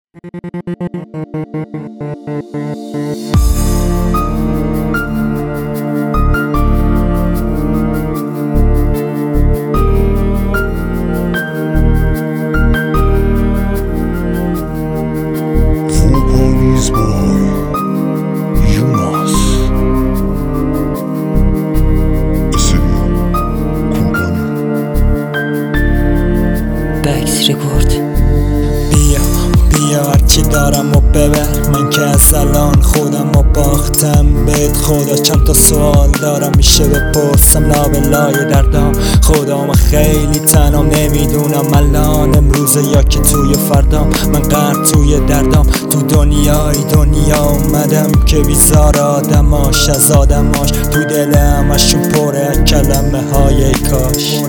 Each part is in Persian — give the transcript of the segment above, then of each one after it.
بیا هرچی دارم و ببر، من که از الان خودم رو باختم بهت. خدا چند تا سوال دارم میشه بپرسم، لابلای دردام خودم خیلی تنام، نمیدونم الان امروزه یا که توی فردام. من غرق توی دردام، تو دنیا اومدم که بیزار آدماش از آدماش، تو دل همشون پره کلمه های کاش.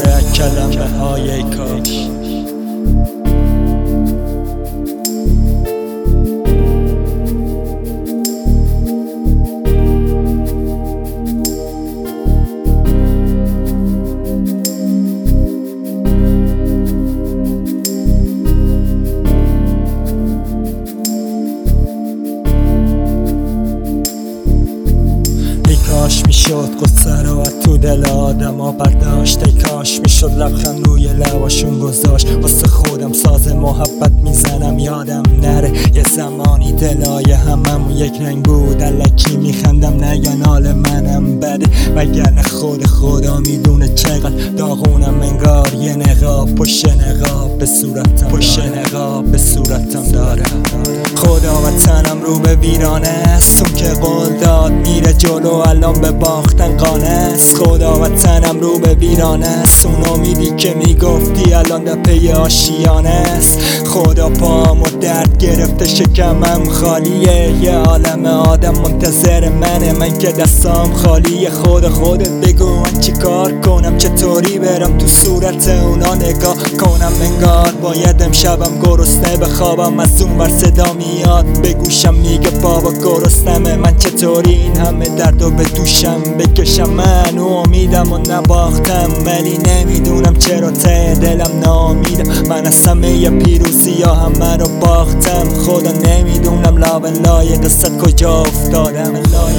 کاش میشد قصه رو تو دل آدم ها برداشت، ای کاش میشد لبخند روی لباشون گذاشت. واسه خودم ساز محبت میزنم یادم نره، یه زمانی دلای هممون یک رنگ بود، الکی میخندم نگن حال منم بده، وگرنه خدا میدونه چقدر داغونم. انگار یه نقاب پشت نقاب به صورتم داره. خدا وطنم رو به ویرانه است، اون که قول داد میره جلو الان به باختن قانه است. خدا وطنم رو به ویرانه است، اون امیدی که میگفتی الان در پی آشیانه است. خدا پامو درد گرفته شکمم خالیه، یه عالم آدم منتظر منه، من که دستام خالیه. خودت بگو من چی کار کنم، چطوری برم تو صورت اونا نگاه کنم. انگار باید امشبم گرسنه بخوابم، از اون بر صدا میاد به گوشم میگه بابا گرسنمه. من چطوری این همه دردو به دوشم بکشم، من امیدم و نباختم ولی نمیدونم چرا ته دلم ناامیدم. من از همه پیروزی ها همه رو باختم، خدا نمیدونم لابلای قصت کجا افتادم.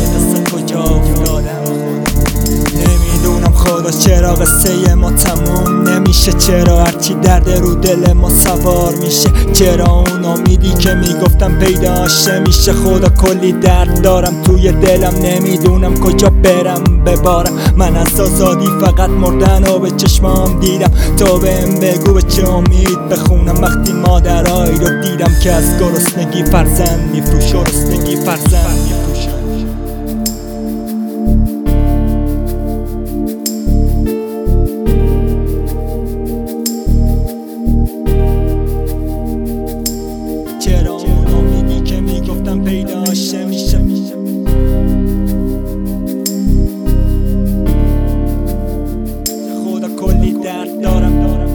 نمیدونم خدا چرا قصه ما تموم نمیشه، چرا هرچی درد رو دل ما سوار میشه، چرا اون امیدی که میگفتم پیداش میشه. خدا کلی درد دارم توی دلم، نمیدونم کجا برم ببارم. من از آزادی فقط مردن و به چشمام دیدم، تو بهم بگو به چه امید بخونم وقتی مادرایی رو دیدم که از گرسنگی فرزند میفروشن. چرا اون امیدی که میگفتم پیداش میشه، خدا کلی درد دارم.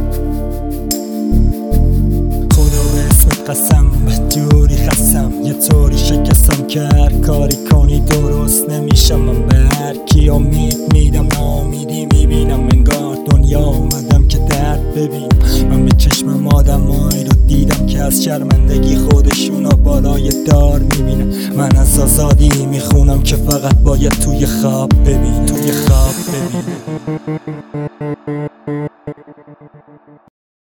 خدا به اسمت قسم به جوری خستم، یه طوری شکستم که هر کاری کنی درست نمیشم. من به هر کی امید میدم ناامیدی میبینم، انگار دنیا اومدم که درد ببینم. من به چشمم آدمایی رو دیدم که از شرمندگی خودشونو بالای دار میبینم. من از آزادی میخونم که فقط باید توی خواب ببینم.